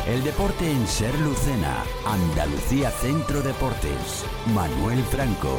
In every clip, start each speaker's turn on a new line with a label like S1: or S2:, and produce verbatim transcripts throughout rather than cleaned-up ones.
S1: El deporte en Ser Lucena, Andalucía Centro Deportes, Manuel Franco.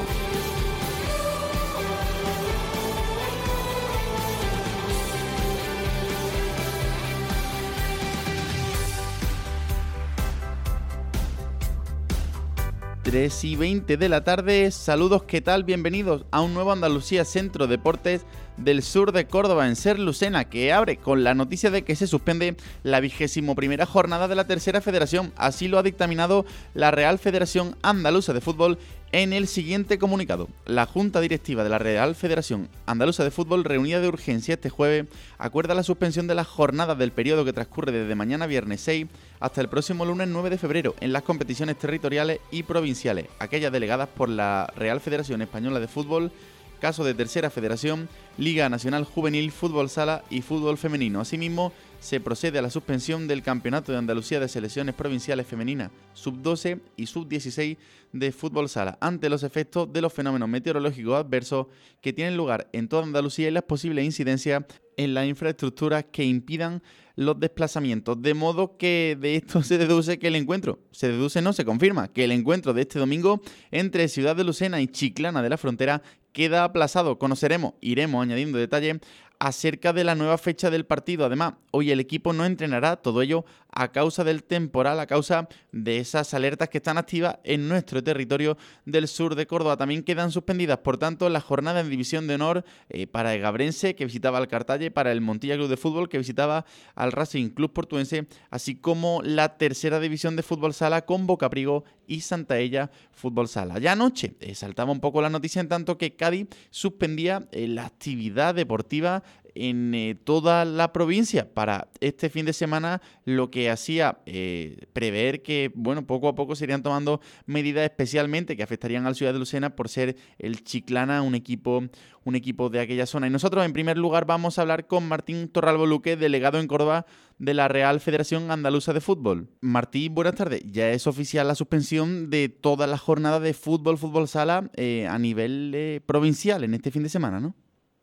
S2: tres y veinte de la tarde, saludos, ¿qué tal? Bienvenidos a un nuevo Andalucía Centro Deportes del sur de Córdoba en Ser Lucena, que abre con la noticia de que se suspende la vigésimo primera jornada de la tercera federación. Así lo ha dictaminado la Real Federación Andaluza de Fútbol en el siguiente comunicado. La Junta Directiva de la Real Federación Andaluza de Fútbol, reunida de urgencia este jueves, acuerda la suspensión de las jornadas del periodo que transcurre desde mañana viernes seis hasta el próximo lunes nueve de febrero en las competiciones territoriales y provinciales, aquellas delegadas por la Real Federación Española de Fútbol, caso de Tercera Federación, Liga Nacional Juvenil, Fútbol Sala y Fútbol Femenino. Asimismo, se procede a la suspensión del Campeonato de Andalucía de Selecciones Provinciales Femeninas sub doce y sub dieciséis de Fútbol Sala, ante los efectos de los fenómenos meteorológicos adversos que tienen lugar en toda Andalucía y las posibles incidencias en las infraestructuras que impidan los desplazamientos. De modo que de esto se deduce que el encuentro, se deduce no, se confirma, que el encuentro de este domingo entre Ciudad de Lucena y Chiclana de la Frontera queda aplazado. Conoceremos, iremos añadiendo detalles acerca de la nueva fecha del partido. Además, hoy el equipo no entrenará, todo ello a causa del temporal, a causa de esas alertas que están activas en nuestro territorio del sur de Córdoba. También quedan suspendidas, por tanto, las jornadas en División de Honor eh, para el Gabrense, que visitaba al Cartalle, para el Montilla Club de Fútbol, que visitaba al Racing Club Portuense, así como la tercera división de Fútbol Sala con Bocapriego y Santaella Fútbol Sala. Ya anoche eh, saltaba un poco la noticia en tanto que Cádiz suspendía eh, la actividad deportiva en eh, toda la provincia para este fin de semana, lo que hacía eh, prever que, bueno, poco a poco se irían tomando medidas especialmente que afectarían al Ciudad de Lucena por ser el Chiclana un equipo, un equipo de aquella zona. Y nosotros, en primer lugar, vamos a hablar con Martín Torralbo Luque, delegado en Córdoba de la Real Federación Andaluza de Fútbol. Martín, buenas tardes. Ya es oficial la suspensión de todas las jornadas de fútbol, fútbol sala eh, a nivel eh, provincial en este fin de semana, ¿no?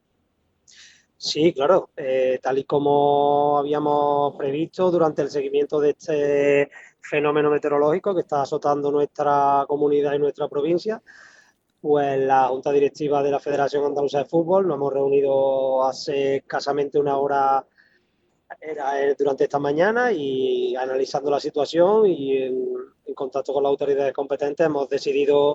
S3: Sí, claro, eh, tal y como habíamos previsto durante el seguimiento de este fenómeno meteorológico que está azotando nuestra comunidad y nuestra provincia, pues la Junta Directiva de la Federación Andaluza de Fútbol nos hemos reunido hace escasamente una hora era, eh, durante esta mañana y analizando la situación y en, en contacto con las autoridades competentes hemos decidido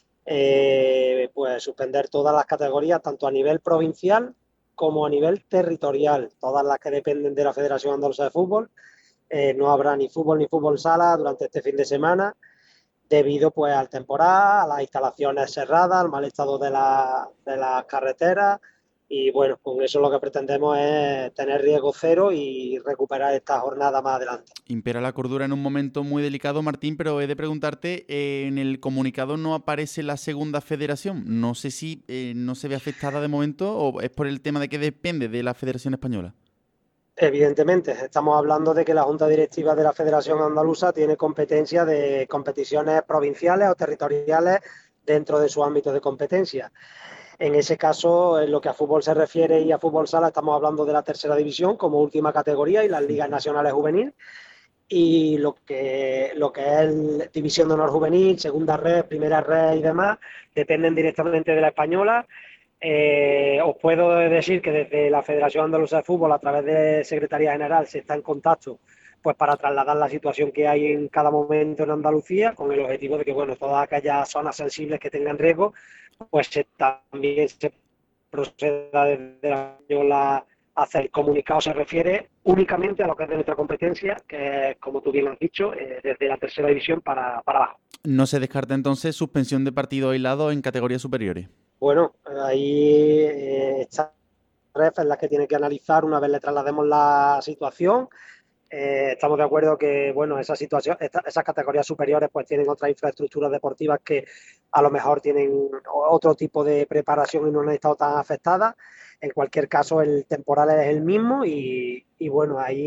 S3: eh, pues suspender todas las categorías, tanto a nivel provincial como a nivel territorial, todas las que dependen de la Federación Andaluza de Fútbol. Eh, no habrá ni fútbol ni fútbol sala durante este fin de semana, debido pues al temporal, a las instalaciones cerradas, al mal estado de, la, de las carreteras. Y bueno, con eso lo que pretendemos es tener riesgo cero y recuperar esta jornada más adelante.
S2: Impera la cordura en un momento muy delicado, Martín, pero he de preguntarte, eh, en el comunicado no aparece la segunda federación. No sé si eh, no se ve afectada de momento o es por el tema de que depende de la Federación Española.
S3: Evidentemente, estamos hablando de que la Junta Directiva de la Federación Andaluza tiene competencia de competiciones provinciales o territoriales dentro de su ámbito de competencia. En ese caso, en lo que a fútbol se refiere y a fútbol sala, estamos hablando de la tercera división como última categoría y las ligas nacionales juvenil. Y lo que, lo que es el División de Honor Juvenil, Segunda Red, Primera Red y demás, dependen directamente de la española. Eh, os puedo decir que desde la Federación Andaluza de Fútbol, a través de Secretaría General, se está en contacto pues para trasladar la situación que hay en cada momento en Andalucía, con el objetivo de que bueno, todas aquellas zonas sensibles que tengan riesgo, pues se, también se proceda desde la española a hacer. Comunicado se refiere únicamente a lo que es de nuestra competencia, que es, como tú bien has dicho, eh, desde la tercera división para, para abajo.
S2: ¿No se descarta entonces suspensión de partido aislado en categorías superiores?
S3: Bueno, ahí eh, esta ref es la que tiene que analizar una vez le traslademos la situación. Eh, estamos de acuerdo que bueno, esa situación, esta, esas categorías superiores pues tienen otras infraestructuras deportivas que a lo mejor tienen otro tipo de preparación y no han estado tan afectadas. En cualquier caso, el temporal es el mismo y, y bueno, ahí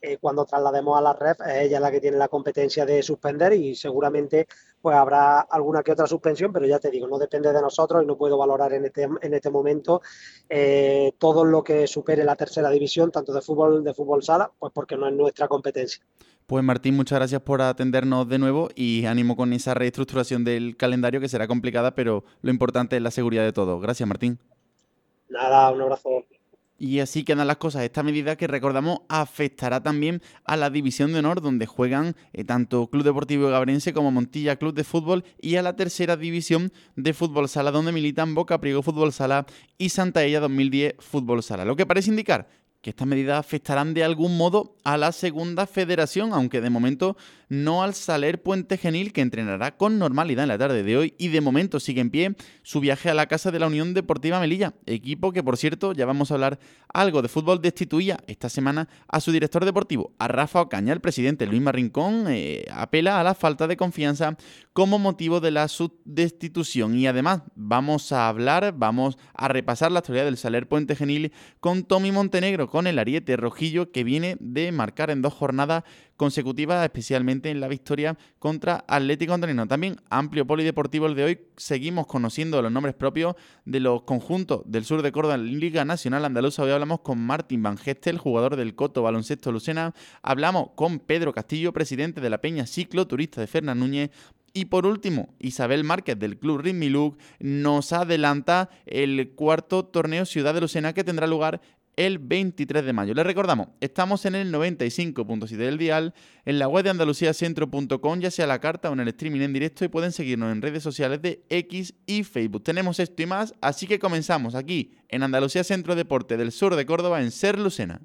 S3: eh, cuando traslademos a la ref, es ella la que tiene la competencia de suspender y seguramente pues habrá alguna que otra suspensión, pero ya te digo, no depende de nosotros y no puedo valorar en este, en este momento eh, todo lo que supere la tercera división, tanto de fútbol, de fútbol sala, pues porque no es nuestra competencia.
S2: Pues Martín, muchas gracias por atendernos de nuevo y ánimo con esa reestructuración del calendario que será complicada, pero lo importante es la seguridad de todos. Gracias, Martín.
S3: Nada, un abrazo.
S2: Y así quedan las cosas. Esta medida que recordamos afectará también a la División de Honor, donde juegan eh, tanto Club Deportivo Gabrense como Montilla Club de Fútbol, y a la tercera división de Fútbol Sala, donde militan Boca Priego Fútbol Sala y Santa Ella dos mil diez Fútbol Sala. Lo que parece indicar que estas medidas afectarán de algún modo a la segunda federación, aunque de momento no al Saler Puente Genil, que entrenará con normalidad en la tarde de hoy y de momento sigue en pie su viaje a la casa de la Unión Deportiva Melilla, equipo que, por cierto, ya vamos a hablar algo de fútbol, destituía esta semana a su director deportivo, a Rafa Ocaña. El presidente Luis Rincón eh, apela a la falta de confianza como motivo de la subdestitución. Y además vamos a hablar, vamos a repasar la actualidad del Saler Puente Genil con Tommy Montenegro, con el ariete rojillo que viene de marcar en dos jornadas consecutivas, especialmente en la victoria contra Atlético Andorrino. También amplio polideportivo el de hoy. Seguimos conociendo los nombres propios de los conjuntos del sur de Córdoba en Liga Nacional Andaluza. Hoy hablamos con Martín Van Gestel, jugador del Coto Baloncesto Lucena. Hablamos con Pedro Castillo, presidente de la Peña Cicloturista de Fernán Núñez. Y por último, Isabel Márquez del Club Ritmiluk nos adelanta el cuarto torneo Ciudad de Lucena que tendrá lugar el veintitrés de mayo. Les recordamos, estamos en el noventa y cinco punto siete del dial, en la web de andaluciacentro punto com, ya sea a la carta o en el streaming en directo, y pueden seguirnos en redes sociales de X y Facebook. Tenemos esto y más, así que comenzamos aquí en Andalucía Centro Deporte del sur de Córdoba, en Ser Lucena.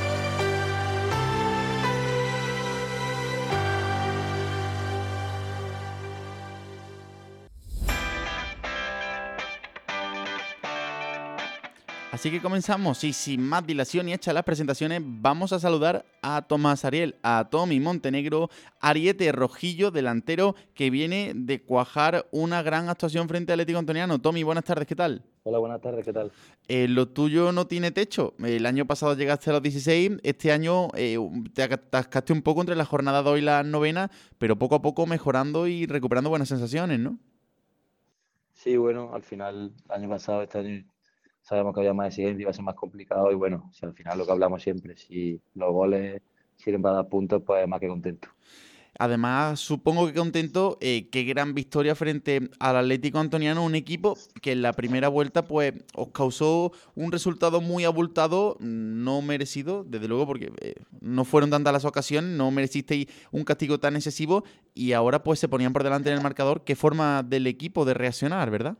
S2: Así que comenzamos y sin más dilación y hechas las presentaciones, vamos a saludar a Tomás Ariel, a Tommy Montenegro, ariete rojillo, delantero que viene de cuajar una gran actuación frente al Atlético Antoniano. Tommy, buenas tardes, ¿qué tal?
S4: Hola, buenas tardes, ¿qué tal?
S2: Eh, lo tuyo no tiene techo. El año pasado llegaste a los dieciséis, este año eh, te atascaste un poco entre la jornada dos y la novena, pero poco a poco mejorando y recuperando buenas sensaciones, ¿no?
S4: Sí, bueno, al final, el año pasado, este año sabemos que había más exigencia, iba a ser más complicado y bueno, si al final lo que hablamos siempre, si los goles sirven para dar puntos, pues más que contento.
S2: Además, supongo que contento, eh, qué gran victoria frente al Atlético Antoniano, un equipo que en la primera vuelta pues os causó un resultado muy abultado, no merecido, desde luego, porque eh, no fueron tantas las ocasiones, no merecisteis un castigo tan excesivo y ahora pues se ponían por delante en el marcador. ¿Qué forma del equipo de reaccionar, verdad?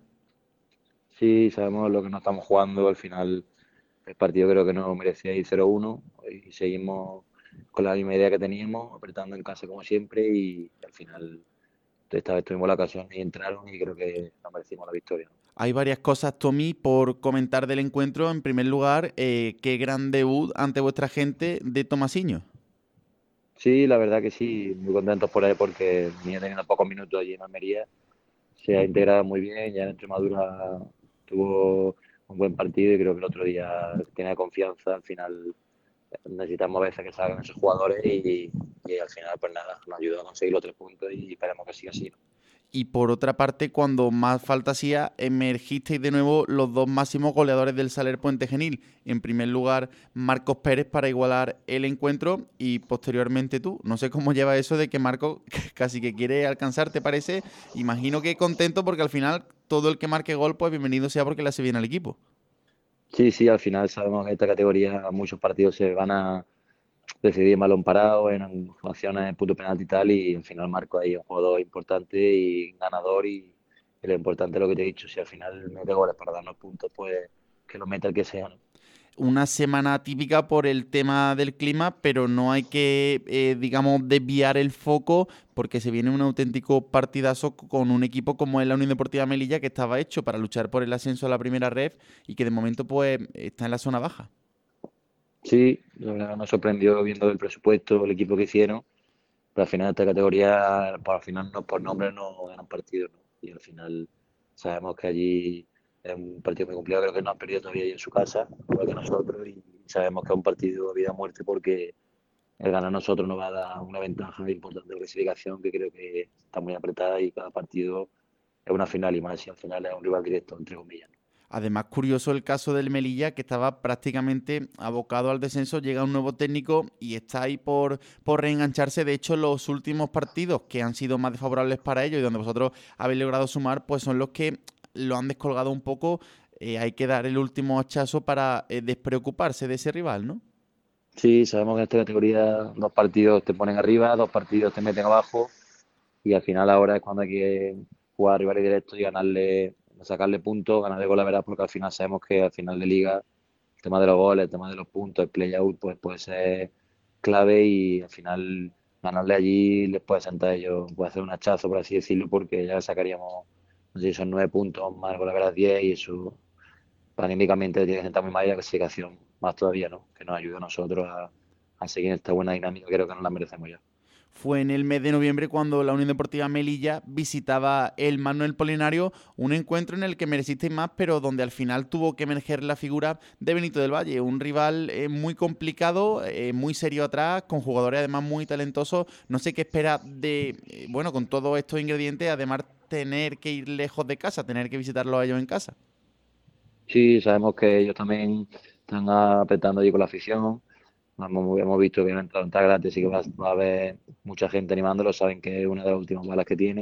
S4: Sí, sabemos lo que nos estamos jugando, al final el partido creo que no merecía ir cero uno y seguimos con la misma idea que teníamos, apretando en casa como siempre y al final esta vez tuvimos la ocasión y entraron y creo que nos merecimos la victoria.
S2: Hay varias cosas, Tommy, por comentar del encuentro. En primer lugar, eh, qué gran debut ante vuestra gente de Tomasiño.
S4: Sí, la verdad que sí, muy contentos por él porque venía teniendo pocos minutos allí en Almería, se ha integrado muy bien, ya en Extremadura tuvo un buen partido y creo que el otro día tiene confianza. Al final necesitamos a veces que salgan esos jugadores y, y al final pues nada, nos ayudó a conseguir los tres puntos y esperemos que siga así, ¿no?
S2: Y por otra parte, cuando más falta hacía, emergisteis de nuevo los dos máximos goleadores del Saler Puente Genil. En primer lugar, Marcos Pérez para igualar el encuentro y posteriormente tú. No sé cómo lleva eso de que Marcos casi que quiere alcanzar, ¿te parece? Imagino que contento porque al final todo el que marque gol, pues bienvenido sea porque le hace bien al equipo.
S4: Sí, sí, al final sabemos que en esta categoría muchos partidos se van a decidir en balón parado, en acciones en punto penalti y tal, y al final Marco ahí es un jugador importante y ganador y, y lo importante es lo que te he dicho, si al final mete goles para darnos puntos, pues que lo meta el que sea, ¿no?
S2: Una semana típica por el tema del clima, pero no hay que, eh, digamos, desviar el foco porque se viene un auténtico partidazo con un equipo como es la Unión Deportiva Melilla, que estaba hecho para luchar por el ascenso a la primera ref y que de momento pues está en la zona baja.
S4: Sí, la verdad nos sorprendió viendo el presupuesto, el equipo que hicieron, pero al final de esta categoría, por al final no, por nombre no ganan partidos, ¿no? Y al final sabemos que allí es un partido muy complicado, creo que no han perdido todavía ahí en su casa, igual que nosotros, y sabemos que es un partido de vida o muerte porque el ganar nosotros nos va a dar una ventaja importante de clasificación, que creo que está muy apretada y cada partido es una final, y más si al final es un rival directo, entre comillas.
S2: Además, curioso el caso del Melilla, que estaba prácticamente abocado al descenso, llega un nuevo técnico y está ahí por, por reengancharse. De hecho, los últimos partidos que han sido más desfavorables para ellos y donde vosotros habéis logrado sumar, pues son los que lo han descolgado un poco. Eh, hay que dar el último hachazo para eh, despreocuparse de ese rival, ¿no?
S4: Sí, sabemos que en esta categoría dos partidos te ponen arriba, dos partidos te meten abajo, y al final ahora es cuando hay que jugar a rivales directos y ganarle, sacarle puntos, ganarle golaveras, porque al final sabemos que al final de liga el tema de los goles, el tema de los puntos, el play-out, pues puede ser clave, y al final ganarle allí les puede sentar a ellos, puede hacer un hachazo, por así decirlo, porque ya sacaríamos, no sé si son nueve puntos más golaveras diez, y eso anímicamente tiene que sentar muy mal, y la clasificación más todavía, ¿no? Que nos ayude a nosotros a, a seguir esta buena dinámica, creo que nos la merecemos ya.
S2: Fue en el mes de noviembre cuando la Unión Deportiva Melilla visitaba el Manuel Polinario, un encuentro en el que merecisteis más, pero donde al final tuvo que emerger la figura de Benito del Valle, un rival eh, muy complicado, eh, muy serio atrás, con jugadores además muy talentosos. No sé qué espera de, eh, bueno, con todos estos ingredientes, además tener que ir lejos de casa, tener que visitarlos a ellos en casa.
S4: Sí, sabemos que ellos también están apretando allí con la afición. Hemos, hemos visto que no han entrado en gratis, y que va, va a haber mucha gente animándolo. Saben que es una de las últimas balas que tiene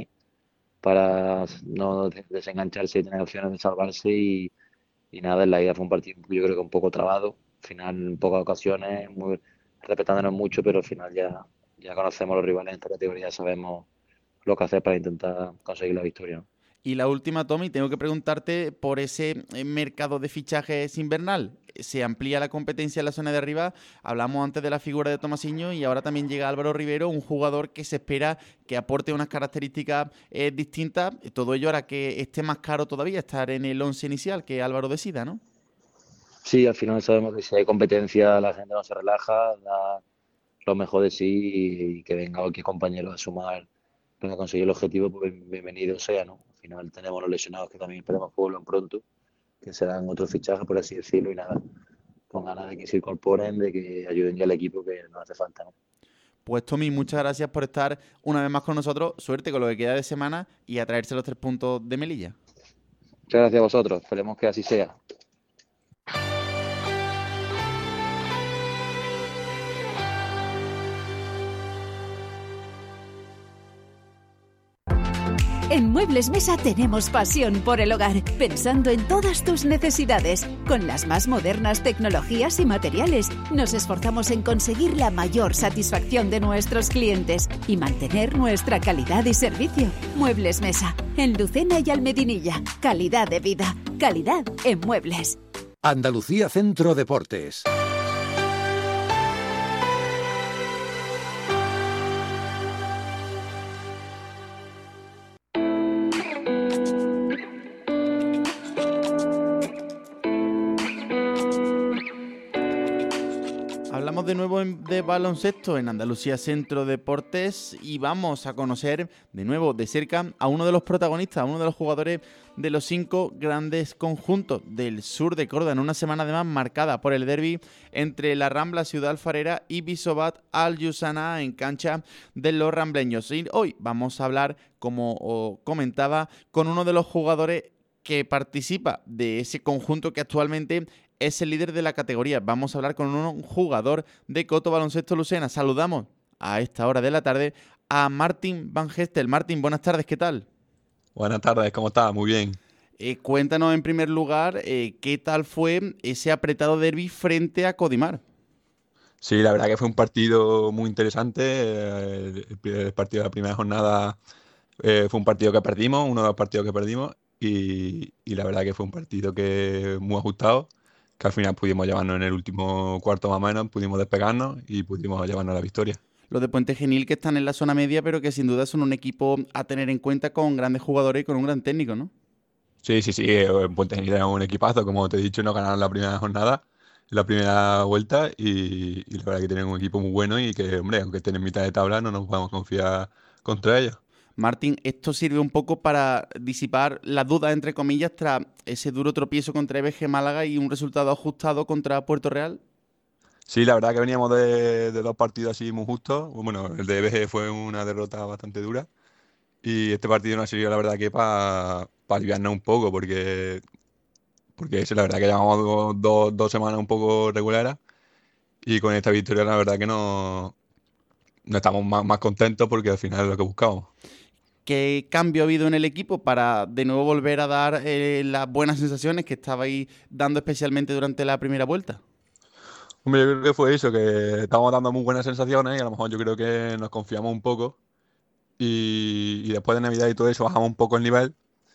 S4: para no desengancharse y tener opciones de salvarse. Y, y nada, en la ida fue un partido, yo creo que un poco trabado. Al final, en pocas ocasiones, muy, respetándonos mucho, pero al final ya, ya conocemos a los rivales en esta categoría, sabemos lo que hacer para intentar conseguir la victoria, ¿no?
S2: Y la última, Tommy, tengo que preguntarte por ese mercado de fichajes invernal. Se amplía la competencia en la zona de arriba. Hablamos antes de la figura de Tomasiño y ahora también llega Álvaro Rivero, un jugador que se espera que aporte unas características eh, distintas. Todo ello hará que esté más caro todavía estar en el once inicial, que Álvaro decida, ¿no?
S4: Sí, al final sabemos que si hay competencia la gente no se relaja, da lo mejor de sí, y, y que venga cualquier compañero a sumar para conseguir el objetivo, pues bienvenido sea, ¿no? Al final tenemos los lesionados que también esperemos que vuelvan pronto, que serán otros fichajes, por así decirlo, y nada, con ganas de que se incorporen, de que ayuden ya al equipo, que nos hace falta, ¿no?
S2: Pues Tommy, muchas gracias por estar una vez más con nosotros. Suerte con lo que queda de semana y a traerse los tres puntos de Melilla.
S4: Muchas gracias a vosotros, esperemos que así sea.
S5: En Muebles Mesa tenemos pasión por el hogar, pensando en todas tus necesidades. Con las más modernas tecnologías y materiales, nos esforzamos en conseguir la mayor satisfacción de nuestros clientes y mantener nuestra calidad y servicio. Muebles Mesa, en Lucena y Almedinilla. Calidad de vida, calidad en muebles.
S1: Andalucía Centro Deportes.
S2: Hablamos de nuevo de baloncesto en Andalucía Centro Deportes y vamos a conocer de nuevo de cerca a uno de los protagonistas, a uno de los jugadores de los cinco grandes conjuntos del sur de Córdoba, en una semana además marcada por el derbi entre la Rambla Ciudad Alfarera y Bisobat Al-Yusana en cancha de los rambleños. Y hoy vamos a hablar, como comentaba, con uno de los jugadores que participa de ese conjunto que actualmente es el líder de la categoría. Vamos a hablar con un jugador de Coto Baloncesto Lucena. Saludamos a esta hora de la tarde a Martín Van Gestel. Martín, buenas tardes, ¿qué tal?
S6: Buenas tardes, ¿cómo estás? Muy bien.
S2: Eh, cuéntanos en primer lugar eh, qué tal fue ese apretado derbi frente a Codimar.
S6: Sí, la verdad que fue un partido muy interesante. Eh, el, el partido de la primera jornada eh, fue un partido que perdimos, uno de los partidos que perdimos, y, y la verdad que fue un partido que muy ajustado, que al final pudimos llevarnos en el último cuarto más o menos, pudimos despegarnos y pudimos llevarnos la victoria.
S2: Los de Puente Genil, que están en la zona media, pero que sin duda son un equipo a tener en cuenta, con grandes jugadores y con un gran técnico, ¿no?
S6: Sí, sí, sí, Puente Genil era un equipazo, como te he dicho, nos ganaron la primera jornada, la primera vuelta, y, y la verdad que tienen un equipo muy bueno y que, hombre, aunque estén en mitad de tabla, no nos podemos confiar contra ellos.
S2: Martín, esto sirve un poco para disipar las dudas, entre comillas, tras ese duro tropiezo contra E B G Málaga y un resultado ajustado contra Puerto Real.
S6: Sí, la verdad que veníamos de, de dos partidos así muy justos. Bueno, el de B G fue una derrota bastante dura. Y este partido nos ha servido, la verdad, que para aliviarnos un poco, porque, porque eso, la verdad que llevamos dos, dos- dos semanas un poco regulares. Y con esta victoria, la verdad que no, no estamos más, más contentos porque al final es lo que buscábamos.
S2: ¿Qué cambio ha habido en el equipo para de nuevo volver a dar eh, las buenas sensaciones que estabais dando especialmente durante la primera vuelta?
S6: Hombre, yo creo que fue eso, que estábamos dando muy buenas sensaciones y a lo mejor yo creo que nos confiamos un poco. Y, y después de Navidad y todo eso bajamos un poco el nivel.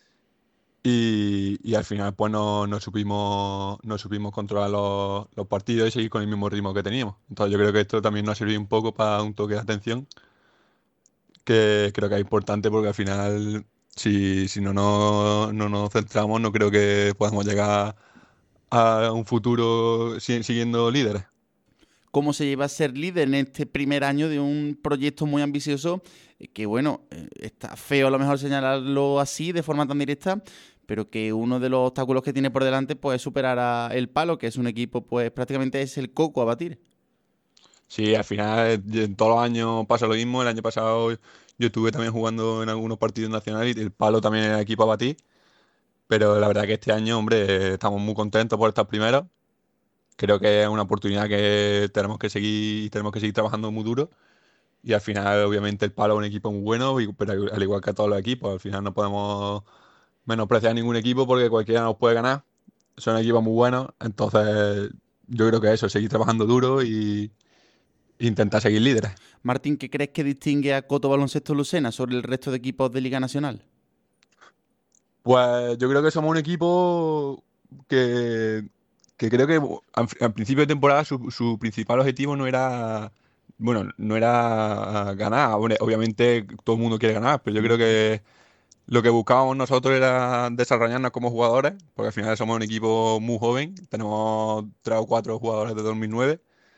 S6: Y, y al final pues no, no supimos, no supimos controlar los, los partidos y seguir con el mismo ritmo que teníamos. Entonces yo creo que esto también nos ha servido un poco para un toque de atención, que creo que es importante porque al final si, si no, no, no nos centramos no creo que podamos llegar a un futuro si- siguiendo líderes.
S2: ¿Cómo se lleva a ser líder en este primer año de un proyecto muy ambicioso? eh, Que bueno, eh, está feo a lo mejor señalarlo así de forma tan directa, pero que uno de los obstáculos que tiene por delante pues es superar a El Palo, que es un equipo pues prácticamente es el coco a batir.
S6: Sí, al final eh, en todos los años pasa lo mismo. El año pasado yo estuve también jugando en algunos partidos nacionales y el Palo también era el equipo a batir. Pero la verdad que este año, hombre, eh, estamos muy contentos por estar primeros. Creo que es una oportunidad que tenemos que seguir, tenemos que seguir trabajando muy duro. Y al final, obviamente, el Palo es un equipo muy bueno, y- pero al igual que todos los equipos, al final no podemos menospreciar a ningún equipo porque cualquiera nos puede ganar. Son equipos muy buenos. Entonces, yo creo que eso, seguir trabajando duro y e intentar seguir líderes.
S2: Martín, ¿qué crees que distingue a Coto Baloncesto Lucena sobre el resto de equipos de Liga Nacional?
S6: Pues yo creo que somos un equipo que, que creo que al, al principio de temporada su, su principal objetivo no era, bueno, no era ganar. Bueno, obviamente todo el mundo quiere ganar, pero yo creo que lo que buscábamos nosotros era desarrollarnos como jugadores, porque al final somos un equipo muy joven, tenemos tres o cuatro jugadores de dos mil nueve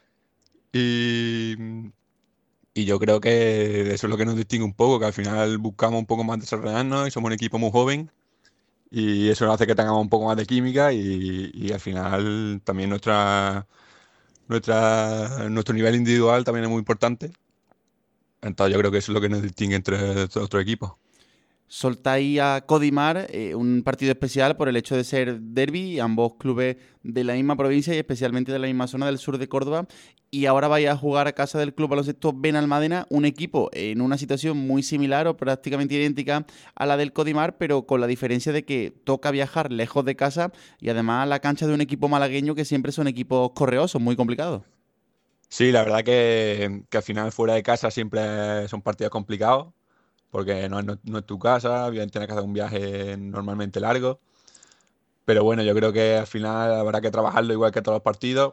S6: y, y yo creo que eso es lo que nos distingue un poco, que al final buscamos un poco más desarrollarnos y somos un equipo muy joven. Y eso hace que tengamos un poco más de química y, y al final también nuestra, nuestra, nuestro nivel individual también es muy importante. Entonces yo creo que eso es lo que nos distingue entre estos otros equipos.
S2: Soltáis a Codimar, eh, un partido especial por el hecho de ser derbi, ambos clubes de la misma provincia y especialmente de la misma zona del sur de Córdoba. Y ahora vais a jugar a casa del Club Baloncesto Benalmádena, un equipo en una situación muy similar o prácticamente idéntica a la del Codimar, pero con la diferencia de que toca viajar lejos de casa y además la cancha de un equipo malagueño que siempre son equipos correosos, muy complicados.
S6: Sí, la verdad que, que al final fuera de casa siempre son partidos complicados, porque no es, no, no es tu casa, bien tienes que hacer un viaje normalmente largo. Pero bueno, yo creo que al final habrá que trabajarlo igual que todos los partidos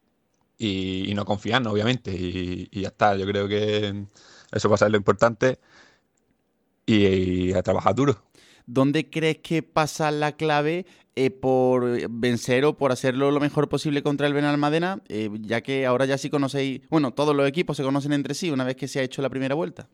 S6: y, y no confiarnos, obviamente. Y, y ya está, yo creo que eso va a ser lo importante y, y a trabajar duro.
S2: ¿Dónde crees que pasa la clave eh, por vencer o por hacerlo lo mejor posible contra el Benalmádena? Eh, ya que ahora ya sí conocéis, bueno, todos los equipos se conocen entre sí una vez que se ha hecho la primera vuelta.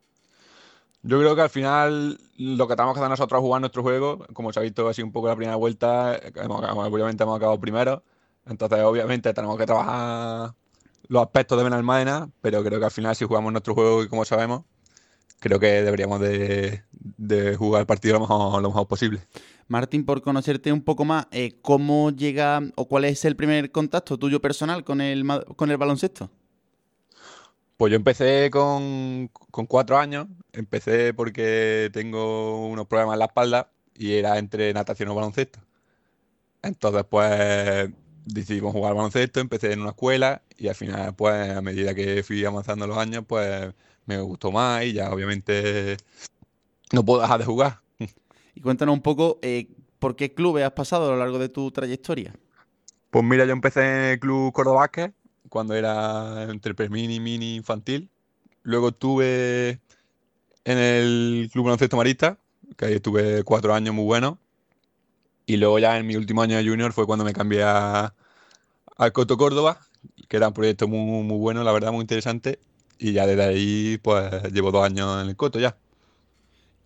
S6: Yo creo que al final lo que tenemos que hacer nosotros es jugar nuestro juego. Como se ha visto así un poco la primera vuelta, hemos- obviamente hemos acabado primero. Entonces, obviamente, tenemos que trabajar los aspectos de Benalmádena, pero creo que al final si jugamos nuestro juego y como sabemos, creo que deberíamos de, de jugar el partido lo mejor, lo mejor posible.
S2: Martín, por conocerte un poco más, eh, ¿cómo llega o cuál es el primer contacto tuyo personal con el, ma- con el baloncesto?
S6: Pues yo empecé con, con cuatro años. Empecé porque tengo unos problemas en la espalda y era entre natación o baloncesto. Entonces, pues decidimos jugar al baloncesto, empecé en una escuela y al final, pues a medida que fui avanzando los años, pues me gustó más y ya obviamente no puedo dejar de jugar.
S2: Y cuéntanos un poco eh, por qué clubes has pasado a lo largo de tu trayectoria.
S6: Pues mira, yo empecé en el Club Córdoba Basket cuando era entre pre-mini, mini, infantil. Luego estuve en el Club Baloncesto Marista, que ahí estuve cuatro años muy buenos. Y luego ya en mi último año de junior fue cuando me cambié a, al Coto Córdoba, que era un proyecto muy, muy bueno, la verdad, muy interesante. Y ya desde ahí, pues llevo dos años en el Coto ya.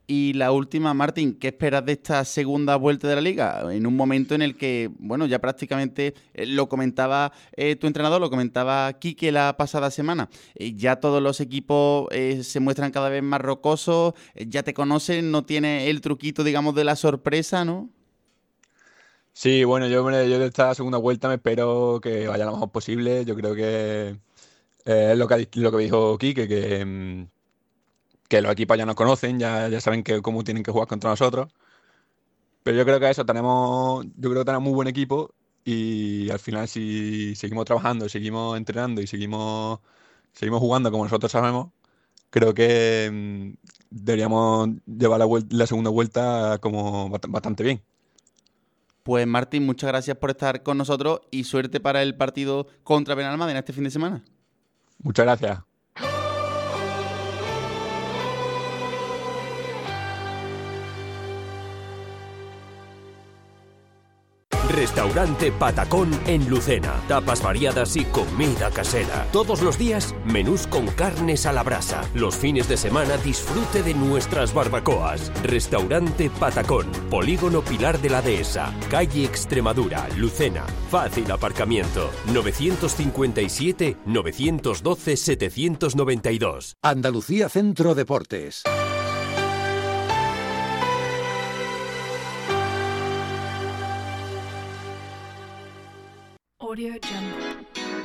S2: Y la última, Martín, ¿qué esperas de esta segunda vuelta de la Liga? En un momento en el que, bueno, ya prácticamente eh, lo comentaba eh, tu entrenador, lo comentaba Quique la pasada semana, eh, ya todos los equipos eh, se muestran cada vez más rocosos, eh, ya te conocen, no tiene el truquito, digamos, de la sorpresa, ¿no?
S6: Sí, bueno, yo, hombre, yo de esta segunda vuelta me espero que vaya lo mejor posible. Yo creo que eh, es lo que, ha di- lo que dijo Quique, que, mm, que los equipos ya nos conocen, ya, ya saben que, cómo tienen que jugar contra nosotros. Pero yo creo que eso, tenemos, yo creo que tenemos muy buen equipo y al final si seguimos trabajando, seguimos entrenando y seguimos, seguimos jugando como nosotros sabemos, creo que mm, deberíamos llevar la, vuel- la segunda vuelta como bast- bastante bien.
S2: Pues Martín, muchas gracias por estar con nosotros y suerte para el partido contra Benalmádena este fin de semana.
S6: Muchas gracias.
S7: Restaurante Patacón en Lucena. Tapas variadas y comida casera. Todos los días, menús con carnes a la brasa. Los fines de semana, disfrute de nuestras barbacoas. Restaurante Patacón. Polígono Pilar de la Dehesa. Calle Extremadura, Lucena. Fácil aparcamiento. novecientos cincuenta y siete, novecientos doce, setecientos noventa y dos.
S1: Andalucía Centro Deportes.
S8: Audio Jungle.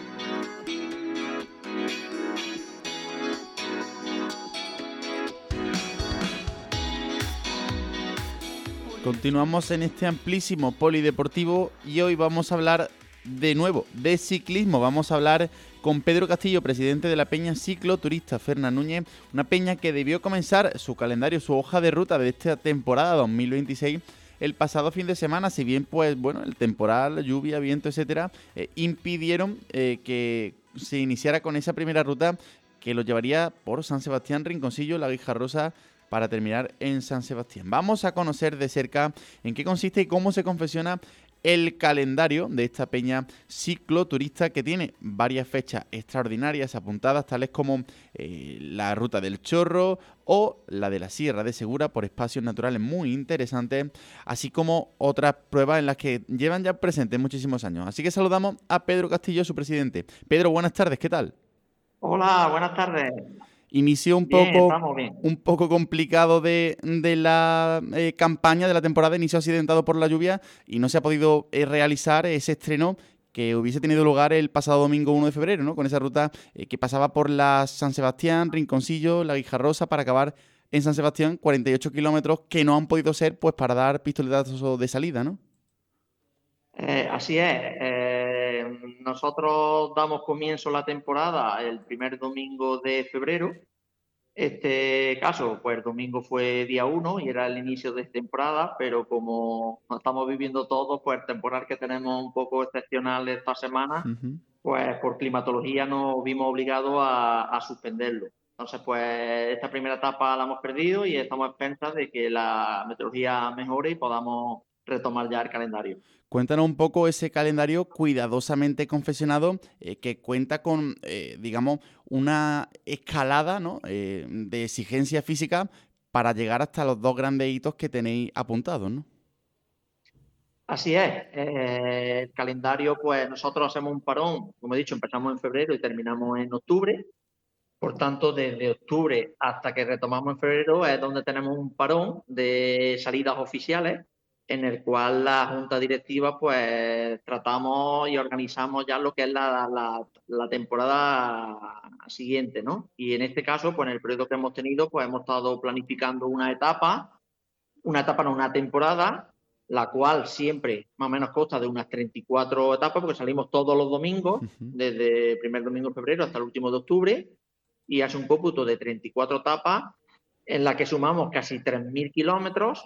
S2: Continuamos en este amplísimo polideportivo y hoy vamos a hablar de nuevo de ciclismo. Vamos a hablar con Pedro Castillo, presidente de la Peña Cicloturista Fernán Núñez, una peña que debió comenzar su calendario, su hoja de ruta de esta temporada dos mil veintiséis el pasado fin de semana, si bien pues bueno, el temporal, lluvia, viento, etcétera, eh, impidieron eh, que se iniciara con esa primera ruta que lo llevaría por San Sebastián, Rinconcillo, La Guijarrosa, para terminar en San Sebastián. Vamos a conocer de cerca en qué consiste y cómo se confecciona el calendario de esta peña cicloturista, que tiene varias fechas extraordinarias apuntadas, tales como eh, la Ruta del Chorro o la de la Sierra de Segura, por espacios naturales muy interesantes, así como otras pruebas en las que llevan ya presentes muchísimos años. Así que saludamos a Pedro Castillo, su presidente. Pedro, buenas tardes, ¿qué tal?
S9: Hola, buenas tardes.
S2: Inició un
S9: Bien,
S2: poco,
S9: estamos bien.
S2: un poco complicado de, de la eh, campaña de la temporada, inició accidentado por la lluvia y no se ha podido eh, realizar ese estreno que hubiese tenido lugar el pasado domingo uno de febrero, ¿no? Con esa ruta eh, que pasaba por la San Sebastián, Rinconcillo, La Guijarrosa, para acabar en San Sebastián, cuarenta y ocho kilómetros que no han podido ser pues para dar pistoletazos de salida, ¿no?
S9: Eh, así es. Eh, nosotros damos comienzo a la temporada el primer domingo de febrero. Este caso, pues el domingo fue día uno y era el inicio de temporada, pero como estamos viviendo todos, pues el temporal que tenemos un poco excepcional esta semana,
S2: Uh-huh.
S9: pues por climatología nos vimos obligados a, a suspenderlo. Entonces, pues esta primera etapa la hemos perdido y estamos a expensas de que la meteorología mejore y podamos retomar ya el calendario.
S2: Cuéntanos un poco ese calendario cuidadosamente confeccionado eh, que cuenta con, eh, digamos, una escalada, ¿no? eh, de exigencia física para llegar hasta los dos grandes hitos que tenéis apuntados, ¿no?
S9: Así es. Eh, el calendario, pues nosotros hacemos un parón, como he dicho, empezamos en febrero y terminamos en octubre. Por tanto, desde octubre hasta que retomamos en febrero es donde tenemos un parón de salidas oficiales, en el cual la junta directiva pues tratamos y organizamos ya lo que es la, la, la temporada siguiente, ¿no? Y en este caso, pues en el periodo que hemos tenido, pues hemos estado planificando una etapa, una etapa no, una temporada, la cual siempre más o menos consta de unas treinta y cuatro etapas, porque salimos todos los domingos,
S2: Uh-huh.
S9: desde el primer domingo de febrero hasta el último de octubre, y hace un cómputo de treinta y cuatro etapas, en la que sumamos casi tres mil kilómetros,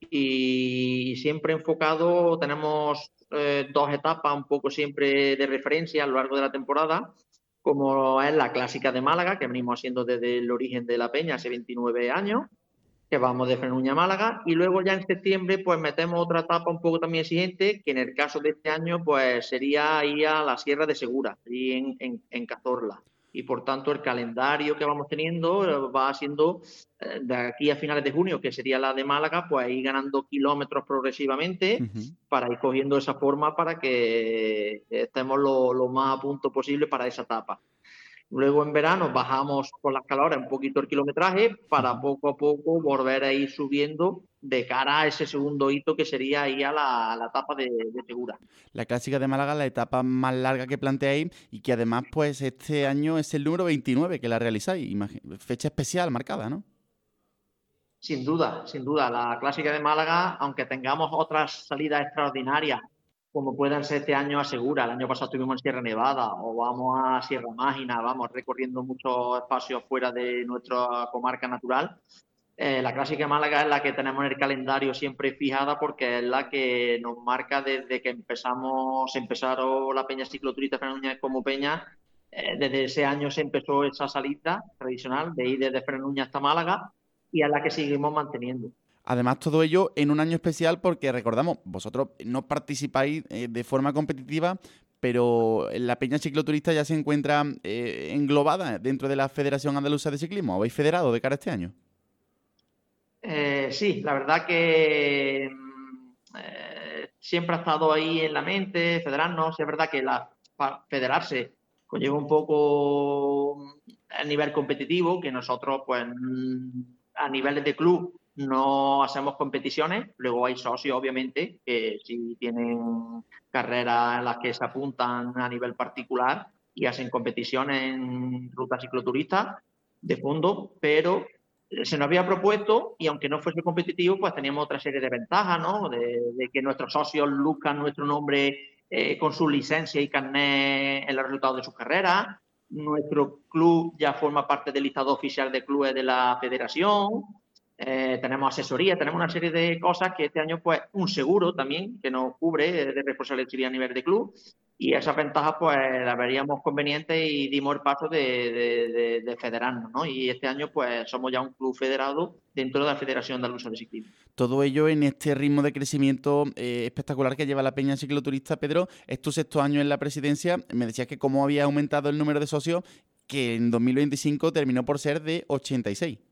S9: y siempre enfocado, tenemos eh, dos etapas un poco siempre de referencia a lo largo de la temporada, como es la clásica de Málaga, que venimos haciendo desde el origen de la peña hace veintinueve años, que vamos de Frenuña a Málaga, y luego ya en septiembre pues metemos otra etapa un poco también exigente, que en el caso de este año pues sería ir a la Sierra de Segura, ahí en, en, en Cazorla. y por tanto el calendario que vamos teniendo va siendo eh, de aquí a finales de junio, que sería la de Málaga, pues ir ganando kilómetros progresivamente uh-huh. para ir cogiendo esa forma para que estemos lo, lo más a punto posible para esa etapa. Luego en verano bajamos con las calores un poquito el kilometraje para poco a poco volver a ir subiendo de cara a ese segundo hito que sería ahí a la, a la etapa de, de Segura.
S2: La clásica de Málaga, la etapa más larga que planteáis y que además pues este año es el número veintinueve que la realizáis. Imag- fecha especial marcada, ¿no?
S9: Sin duda, sin duda. La clásica de Málaga, aunque tengamos otras salidas extraordinarias, como puedan ser este año a Segura, el año pasado estuvimos en Sierra Nevada, o vamos a Sierra Mágina, vamos recorriendo muchos espacios fuera de nuestra comarca natural. Eh, la clásica de Málaga es la que tenemos en el calendario siempre fijada porque es la que nos marca desde que empezamos, empezaron la Peña Cicloturista Fernando Núñez como Peña. Eh, desde ese año se empezó esa salida tradicional de ir desde Fernando Núñez hasta Málaga y es la que seguimos manteniendo.
S2: Además, todo ello en un año especial porque, recordamos, vosotros no participáis eh, de forma competitiva, pero la Peña Cicloturista ya se encuentra eh, englobada dentro de la Federación Andaluza de Ciclismo. ¿Habéis federado de cara a este año?
S9: Eh, sí, la verdad que eh, siempre ha estado ahí en la mente federarnos. Es verdad que la, federarse conlleva un poco a nivel competitivo, que nosotros pues a nivel de club no hacemos competiciones. Luego hay socios, obviamente, que sí tienen carreras en las que se apuntan a nivel particular y hacen competiciones en rutas cicloturistas de fondo, pero se nos había propuesto, y aunque no fuese competitivo, pues teníamos otra serie de ventajas, ¿no? De, de que nuestros socios luzcan nuestro nombre eh, con su licencia y carnet en los resultados de sus carreras. Nuestro club ya forma parte del listado oficial de clubes de la federación. Eh, tenemos asesoría, tenemos una serie de cosas que este año, pues, un seguro también que nos cubre de responsabilidad civil a nivel de club, y esas ventajas, pues, las veríamos convenientes y dimos el paso de, de, de, de federarnos, ¿no? Y este año, pues, somos ya un club federado dentro de la Federación Andaluza de Ciclismo.
S2: Todo ello en este ritmo de crecimiento eh, espectacular que lleva la Peña Cicloturista. Pedro, es tu sexto año en la presidencia. Me decías que cómo había aumentado el número de socios, que en dos mil veinticinco terminó por ser de ochenta y seis.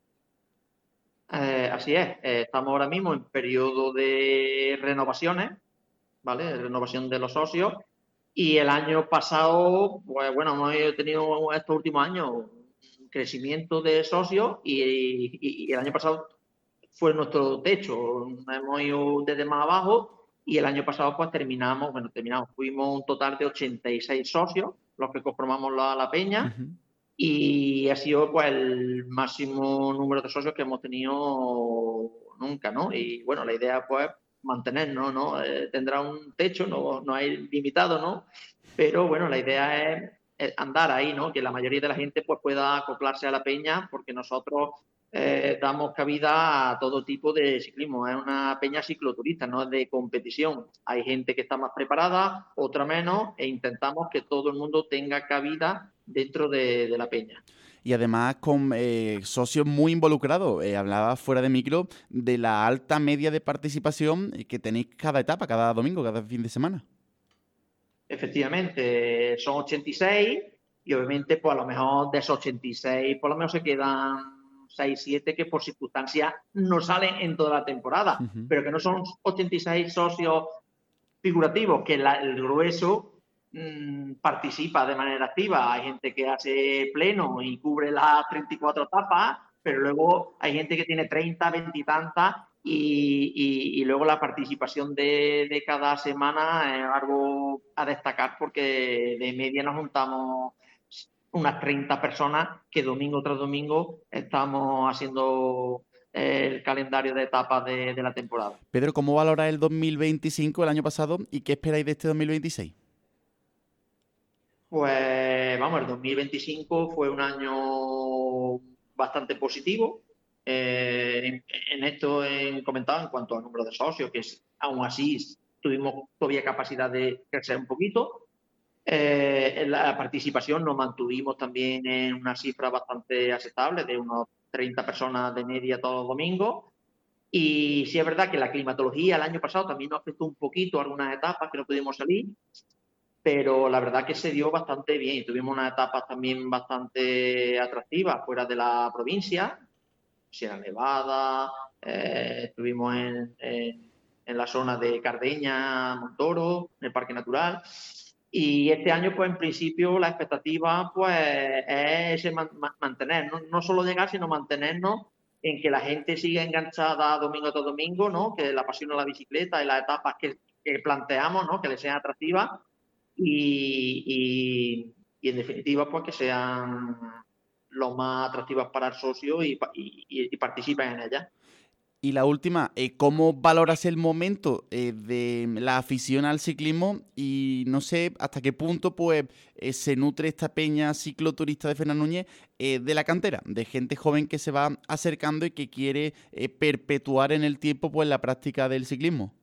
S9: Eh, así es, eh, estamos ahora mismo en periodo de renovaciones, ¿vale? De renovación de los socios, y el año pasado, pues bueno, hemos tenido estos últimos años un crecimiento de socios y, y, y el año pasado fue nuestro techo, hemos ido desde más abajo y el año pasado pues terminamos, bueno, terminamos, fuimos un total de ochenta y seis socios, los que conformamos la, la peña. Uh-huh. Y ha sido pues el máximo número de socios que hemos tenido nunca, ¿no? Y bueno, la idea pues mantenernos, ¿no? Eh, tendrá un techo, no, no hay limitado, ¿no? Pero bueno, la idea es, es andar ahí, ¿no? Que la mayoría de la gente pues pueda acoplarse a la peña, porque nosotros eh, damos cabida a todo tipo de ciclismo. Es una peña cicloturista, no es de competición. Hay gente que está más preparada, otra menos, e intentamos que todo el mundo tenga cabida dentro de, de la peña.
S2: Y además con eh, socios muy involucrados. Eh, hablaba fuera de micro de la alta media de participación que tenéis cada etapa, cada domingo, cada fin de semana.
S9: Efectivamente, son ochenta y seis y obviamente pues a lo mejor de esos ochenta y seis por lo menos se quedan seis, siete que por circunstancias no salen en toda la temporada, uh-huh. pero que no son ochenta y seis socios figurativos, que la, el grueso participa de manera activa. Hay gente que hace pleno y cubre las treinta y cuatro etapas, pero luego hay gente que tiene treinta, veinte y tantas y, y, y luego la participación de, de cada semana es algo a destacar porque de media nos juntamos unas treinta personas que domingo tras domingo estamos haciendo el calendario de etapas de, de la temporada.
S2: Pedro, ¿cómo valora el dos mil veinticinco, el año pasado, y qué esperáis de este dos mil veintiséis?
S9: Pues vamos, el dos mil veinticinco fue un año bastante positivo. Eh, en, en esto he comentado en cuanto al número de socios, que es, aún así tuvimos todavía capacidad de crecer un poquito. Eh, la participación nos mantuvimos también en una cifra bastante aceptable, de unos treinta personas de media todos los domingos. Y sí es verdad que la climatología el año pasado también nos afectó un poquito a algunas etapas que no pudimos salir. pero la verdad que se dio bastante bien y tuvimos unas etapas también bastante atractivas fuera de la provincia, Sierra Nevada, eh, estuvimos en, en, en la zona de Cardeña, Montoro, en el Parque Natural. Y este año, pues en principio, la expectativa pues es ese man, mantener, no, no solo llegar, sino mantenernos en que la gente siga enganchada domingo tras domingo, ¿no? Que la pasión a la bicicleta y las etapas que, que planteamos, ¿no? Que les sean atractivas y, y, y en definitiva, pues que sean lo más atractivas para el socio y, y, y participen en ellas.
S2: Y la última, eh, ¿cómo valoras el momento eh, de la afición al ciclismo? Y no sé hasta qué punto pues eh, se nutre esta peña cicloturista de Fernández Núñez eh, de la cantera, de gente joven que se va acercando y que quiere eh, perpetuar en el tiempo pues la práctica del ciclismo.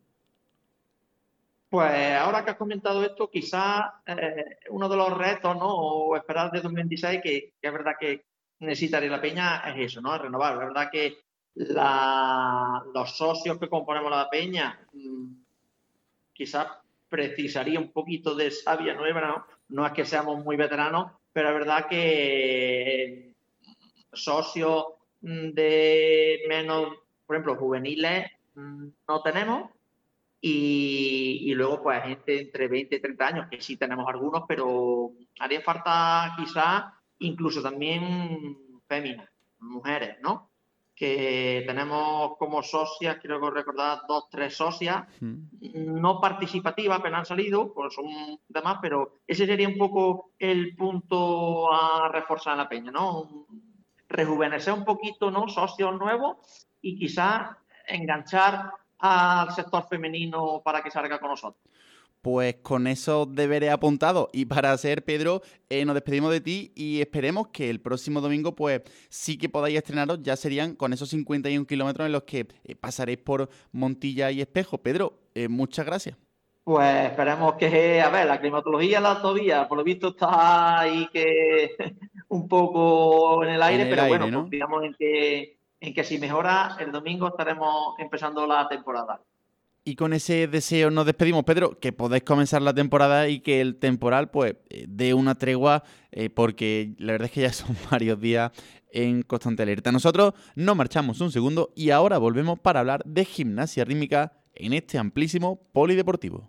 S9: Pues ahora que has comentado esto, quizás eh, uno de los retos, ¿no? O esperar de dos mil veintiséis, que, que es verdad que necesitaría la peña, es eso, ¿no? Es renovar. Es verdad que la, los socios que componemos la peña mmm, quizás precisaría un poquito de savia nueva, ¿no? No es que seamos muy veteranos, pero es verdad que socios de menos, por ejemplo, juveniles no tenemos. Y, y luego, pues, gente entre veinte y treinta años, que sí tenemos algunos, pero haría falta quizás incluso también féminas, mujeres, ¿no? Que tenemos como socias, quiero recordar, dos, tres socias, mm. no participativas, apenas han salido, pues son demás, pero ese sería un poco el punto a reforzar en la peña, ¿no? Rejuvenecer un poquito, ¿no? Socios nuevos y quizás enganchar al sector femenino para que salga con nosotros.
S2: Pues con esos deberes apuntados y para hacer, Pedro, eh, nos despedimos de ti y esperemos que el próximo domingo pues sí que podáis estrenaros, ya serían con esos cincuenta y un kilómetros en los que eh, pasaréis por Montilla y Espejo. Pedro, eh, muchas gracias.
S9: Pues esperemos que, a ver, la climatología en la autovía, por lo visto está ahí que un poco en el aire, en el pero aire, bueno, ¿no? Confiamos en que, en que si mejora, el domingo estaremos empezando la temporada.
S2: Y con ese deseo nos despedimos, Pedro, que podáis comenzar la temporada y que el temporal pues dé una tregua, eh, porque la verdad es que ya son varios días en constante alerta. Nosotros nos marchamos un segundo y ahora volvemos para hablar de gimnasia rítmica en este amplísimo polideportivo.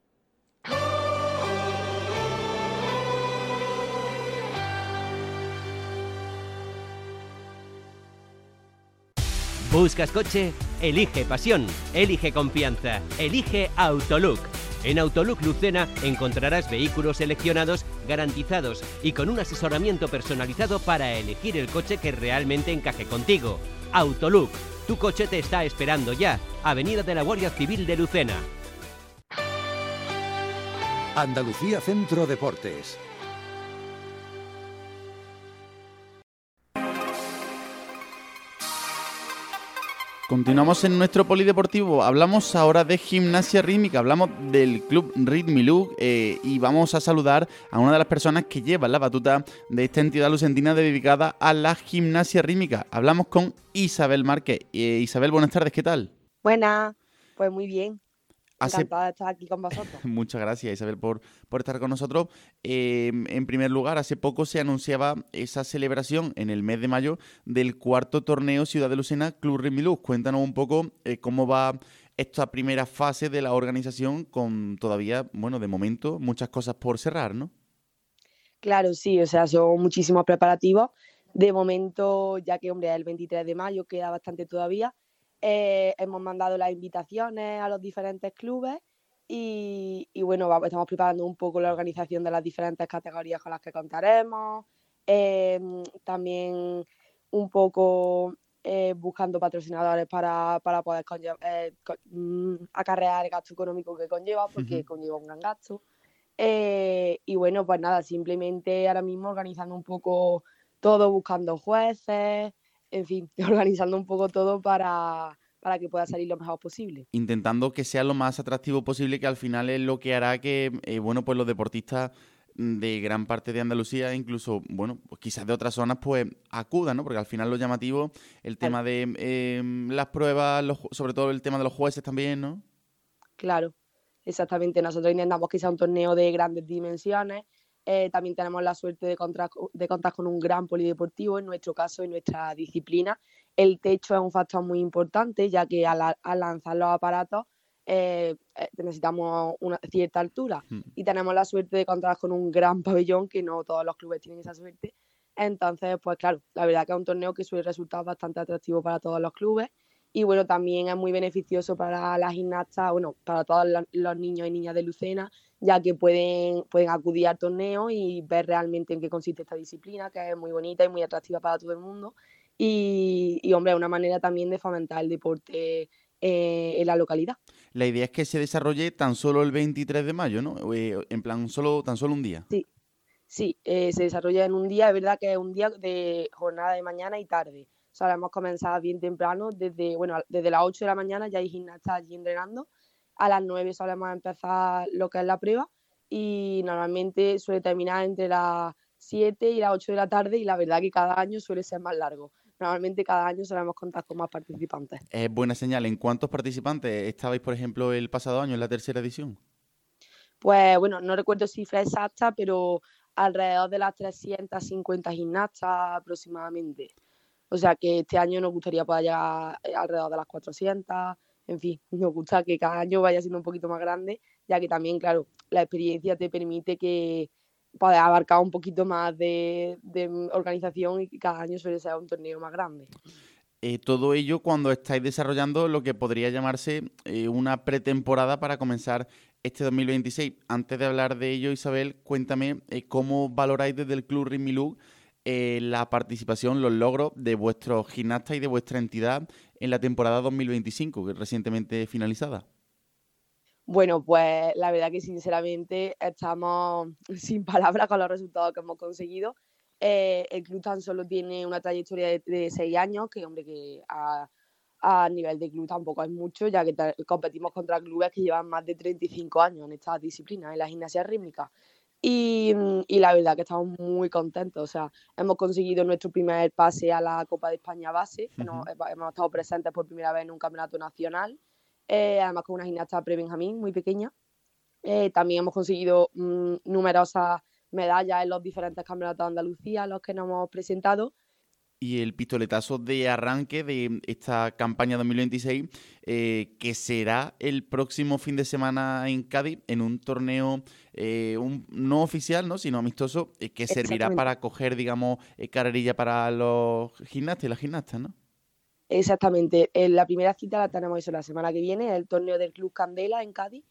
S8: ¿Buscas coche? Elige pasión, elige confianza, elige Autolook. En Autolook Lucena encontrarás vehículos seleccionados, garantizados y con un asesoramiento personalizado para elegir el coche que realmente encaje contigo. Autolook, tu coche te está esperando ya. Avenida de la Guardia Civil de Lucena.
S1: Andalucía Centro Deportes.
S2: Continuamos en nuestro polideportivo, hablamos ahora de gimnasia rítmica, hablamos del Club Ritmiluk eh, y vamos a saludar a una de las personas que lleva la batuta de esta entidad lucentina dedicada a la gimnasia rítmica. Hablamos con Isabel Márquez. Eh, Isabel, buenas tardes, ¿qué tal?
S10: Buenas, pues muy bien.
S2: Hace...
S10: Encantada de estar aquí con vosotros.
S2: Muchas gracias, Isabel, por, por estar con nosotros. Eh, en primer lugar, hace poco se anunciaba esa celebración en el mes de mayo del cuarto torneo Ciudad de Lucena Club Ritmiluk. Cuéntanos un poco eh, cómo va esta primera fase de la organización con todavía, bueno, de momento, muchas cosas por cerrar, ¿no?
S10: Claro, sí, o sea, son muchísimos preparativos. De momento, ya que, hombre, es el veintitrés de mayo, queda bastante todavía. Eh, hemos mandado las invitaciones a los diferentes clubes y, y bueno, vamos, estamos preparando un poco la organización de las diferentes categorías con las que contaremos, eh, también un poco eh, buscando patrocinadores para, para poder conlleva, eh, con, acarrear el gasto económico que conlleva, porque uh-huh. conlleva un gran gasto. Eh, y bueno, pues nada, simplemente ahora mismo organizando un poco todo, buscando jueces, en fin, organizando un poco todo para, para que pueda salir lo mejor posible.
S2: Intentando que sea lo más atractivo posible, que al final es lo que hará que, eh, bueno, pues los deportistas de gran parte de Andalucía, incluso, bueno, pues quizás de otras zonas, pues acudan, ¿no? Porque al final lo llamativo, el tema de eh, las pruebas, los, sobre todo el tema de los jueces también, ¿no?
S10: Claro, Exactamente, nosotros intentamos que sea un torneo de grandes dimensiones. Eh, también tenemos la suerte de contar, de contar con un gran polideportivo, en nuestro caso, en nuestra disciplina. El techo es un factor muy importante, ya que al, al lanzar los aparatos eh, necesitamos una cierta altura. Mm. Y tenemos la suerte de contar con un gran pabellón, que no todos los clubes tienen esa suerte. Entonces, pues claro, la verdad que es un torneo que suele resultar bastante atractivo para todos los clubes. Y bueno, también es muy beneficioso para las gimnastas, bueno, para todos los niños y niñas de Lucena, ya que pueden, pueden acudir al torneo y ver realmente en qué consiste esta disciplina, que es muy bonita y muy atractiva para todo el mundo. Y, y hombre, es una manera también de fomentar el deporte eh, en la localidad.
S2: La idea es que se desarrolle tan solo el veintitrés de mayo, ¿no? En plan, solo, tan solo un día.
S10: Sí, sí eh, se desarrolla en un día, es verdad que es un día de jornada de mañana y tarde. Solemos comenzar bien temprano, desde, bueno, desde las ocho de la mañana ya hay gimnastas allí entrenando. A las nueve solemos empezar lo que es la prueba y normalmente suele terminar entre las siete y las ocho de la tarde, y la verdad que cada año suele ser más largo. Normalmente cada año solemos contar con más participantes.
S2: Es buena señal. ¿En cuántos participantes estabais, por ejemplo, el pasado año en la tercera edición?
S10: Pues bueno, no recuerdo cifras exactas, pero alrededor de las trescientas cincuenta gimnastas aproximadamente. O sea que este año nos gustaría poder llegar alrededor de las cuatrocientas. En fin, nos gusta que cada año vaya siendo un poquito más grande, ya que también, claro, la experiencia te permite que puedas abarcar un poquito más de, de organización, y cada año suele ser un torneo más grande.
S2: Eh, todo ello cuando estáis desarrollando lo que podría llamarse eh, una pretemporada para comenzar este dos mil veintiséis. Antes de hablar de ello, Isabel, cuéntame eh, cómo valoráis desde el Club Ritmi Luc Eh, la participación, los logros de vuestros gimnastas y de vuestra entidad en la temporada dos mil veinticinco, que es recientemente finalizada.
S10: Bueno, pues la verdad que sinceramente estamos sin palabras con los resultados que hemos conseguido. Eh, el club tan solo tiene una trayectoria de, de seis años, que hombre, que a, a nivel de club tampoco es mucho, ya que te, competimos contra clubes que llevan más de treinta y cinco años en esta disciplina, en la gimnasia rítmica. Y, y la verdad que estamos muy contentos. O sea, hemos conseguido nuestro primer pase a la Copa de España base, que uh-huh. nos, hemos estado presentes por primera vez en un campeonato nacional, eh, además con una gimnasta pre-benjamín muy pequeña. Eh, también hemos conseguido mmm, numerosas medallas en los diferentes campeonatos de Andalucía, los que nos hemos presentado.
S2: Y el pistoletazo de arranque de esta campaña dos mil veintiséis, eh, que será el próximo fin de semana en Cádiz, en un torneo eh, un, no oficial, ¿no? sino amistoso, eh, que servirá para coger, digamos, eh, carrerilla para los gimnastas y las gimnastas, ¿no?
S10: Exactamente. En la primera cita la tenemos eso la semana que viene, el torneo del Club Candela en Cádiz.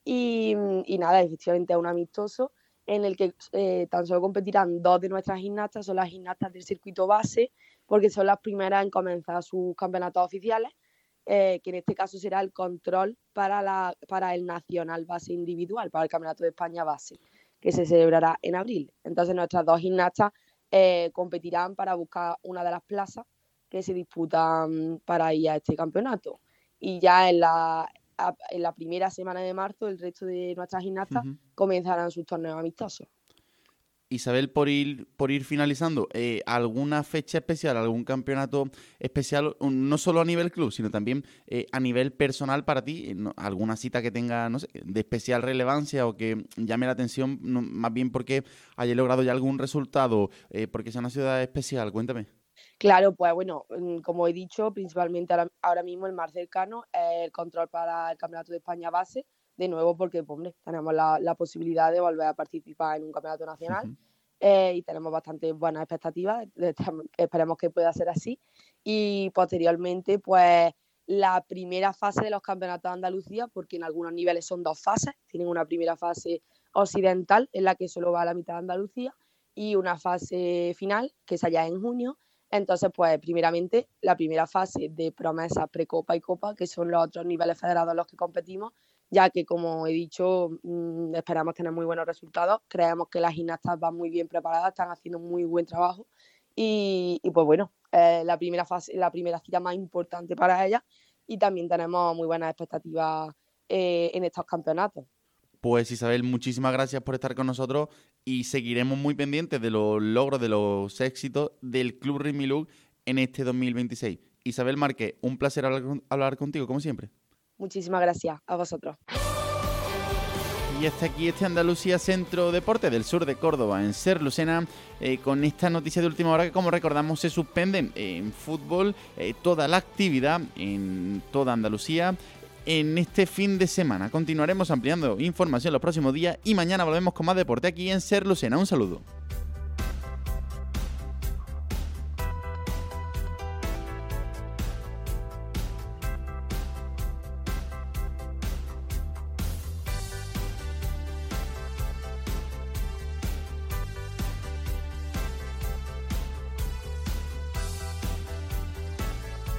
S10: Y, y nada, efectivamente es un amistoso en el que eh, tan solo competirán dos de nuestras gimnastas, son las gimnastas del circuito base, porque son las primeras en comenzar sus campeonatos oficiales, eh, que en este caso será el control para, la, para el nacional base individual, para el Campeonato de España base, que se celebrará en abril. Entonces nuestras dos gimnastas eh, competirán para buscar una de las plazas que se disputan para ir a este campeonato. Y ya en la... en la primera semana de marzo, el resto de nuestras gimnastas uh-huh. comenzarán sus torneos amistosos.
S2: Isabel, por ir, por ir finalizando, eh, ¿alguna fecha especial, algún campeonato especial, no solo a nivel club, sino también eh, a nivel personal para ti? ¿No? ¿Alguna cita que tenga, no sé, de especial relevancia o que llame la atención, no, más bien porque haya logrado ya algún resultado, eh, porque sea una ciudad especial? Cuéntame.
S10: Claro, pues bueno, como he dicho, principalmente ahora, ahora mismo el más cercano es el control para el Campeonato de España base, de nuevo porque pues, hombre, tenemos la, la posibilidad de volver a participar en un campeonato nacional uh-huh. eh, y tenemos bastante buenas expectativas, esperemos que pueda ser así. Y posteriormente, pues la primera fase de los campeonatos de Andalucía, porque en algunos niveles son dos fases, tienen una primera fase occidental en la que solo va a la mitad de Andalucía y una fase final, que es allá en junio. Entonces, pues, primeramente, la primera fase de promesas precopa y copa, que son los otros niveles federados en los que competimos, ya que, como he dicho, mmm, esperamos tener muy buenos resultados. Creemos que las gimnastas van muy bien preparadas, están haciendo muy buen trabajo. Y, y pues bueno, eh, la primera fase, la primera cita más importante para ellas. Y también tenemos muy buenas expectativas eh, en estos campeonatos.
S2: Pues Isabel, muchísimas gracias por estar con nosotros y seguiremos muy pendientes de los logros, de los éxitos del Club Ritmi Luc en este dos mil veintiséis. Isabel Márquez, un placer hablar, hablar contigo, como siempre.
S10: Muchísimas gracias a vosotros.
S2: Y hasta aquí este Andalucía Centro Deporte del sur de Córdoba, en Ser Lucena, eh, con esta noticia de última hora que, como recordamos, se suspende en fútbol eh, toda la actividad en toda Andalucía en este fin de semana. Continuaremos ampliando información los próximos días y mañana volvemos con más deporte aquí en Ser Lucena. Un saludo.